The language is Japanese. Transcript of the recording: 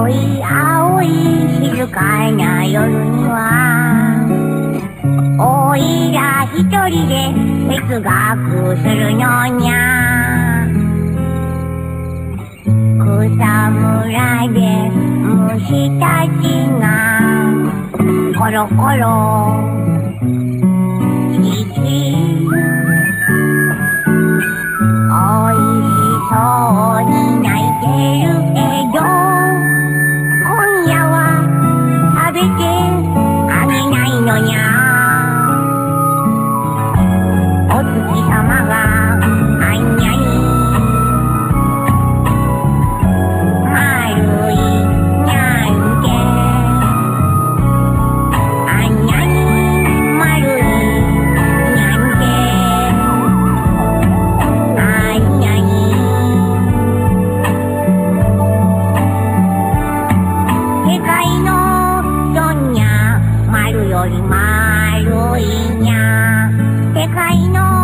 青い青い静かな夜にはおいら一人で哲学するのにゃ。草むらで虫たちがコロコロチチおいしそうに泣いてるけど今夜は食べてあげないのにゃ。お月様があんにゃに丸いにゃんけあんにゃに丸いにゃんけあんにゃに世界のどんにゃ丸より丸いにゃ世界の